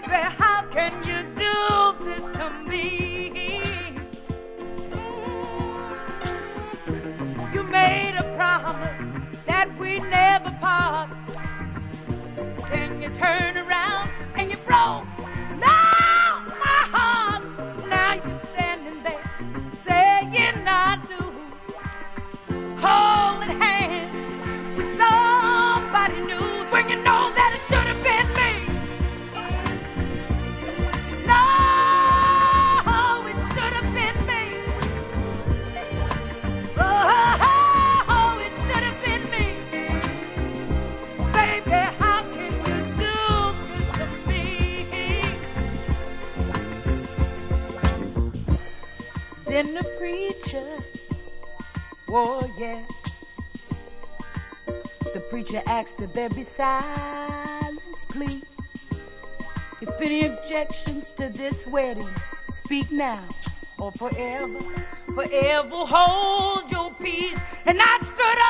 Baby, how can you do this to me? You made a promise that we'd never part. Then you turn around and you broke my heart. Now you're standing there saying I do, holding hands with somebody new, when you know that it should have been me. No, it should have been me. Oh, it should have been me. Baby, how can you do this to me? Then the preacher, oh yeah, the preacher asked that there be silence, please. If any objections to this wedding, speak now or forever, forever hold your peace. And I stood